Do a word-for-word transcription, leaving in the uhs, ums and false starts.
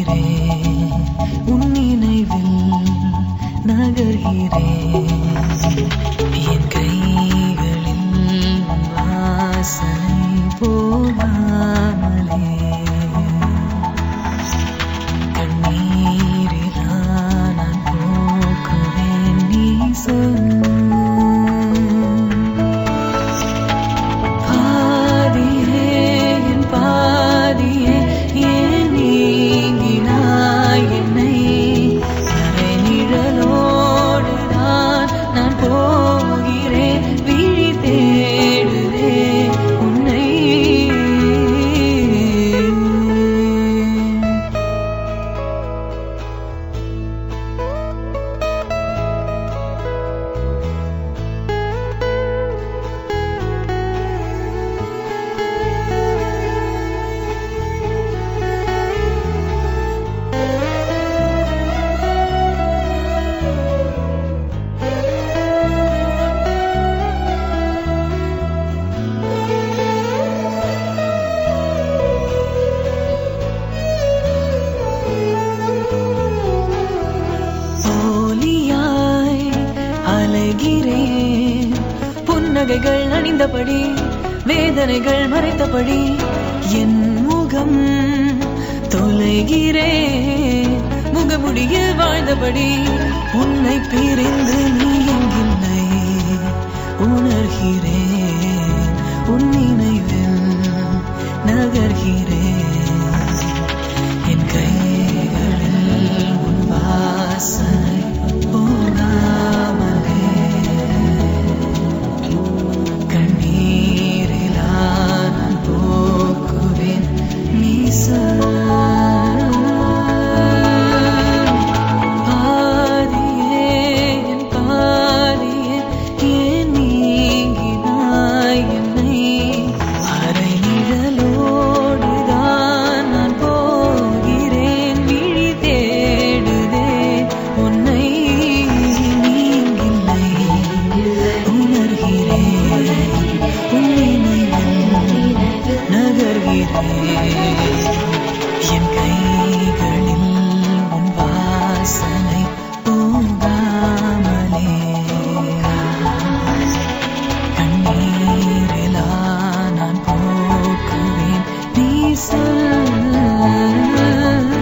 உணர்கிறேன் உன் நினைவில் நகர்கிறேன் என் கைகளில் உன் வாசனை போகாமலே கண்ணீரிலா நான் போக்குவேன் நீ சொல் புன்னகைகள் அணிந்தபடி வேதனைகள் மறைத்தபடி என் முகம் தொலைகிறேன் முகமுடியில் வாழ்ந்தபடி உன்னை பிரிந்து நீ எங்கில்லை உணர்கிறேன் உன் நினைவில் நகர்கிறேன் என் கைகளில் உன் வாசனை போகாமலே என் கைகளில் உன் வாசனை போகாமலே கண்ணீரிலா நான் போக்குவேன் நீ சொல்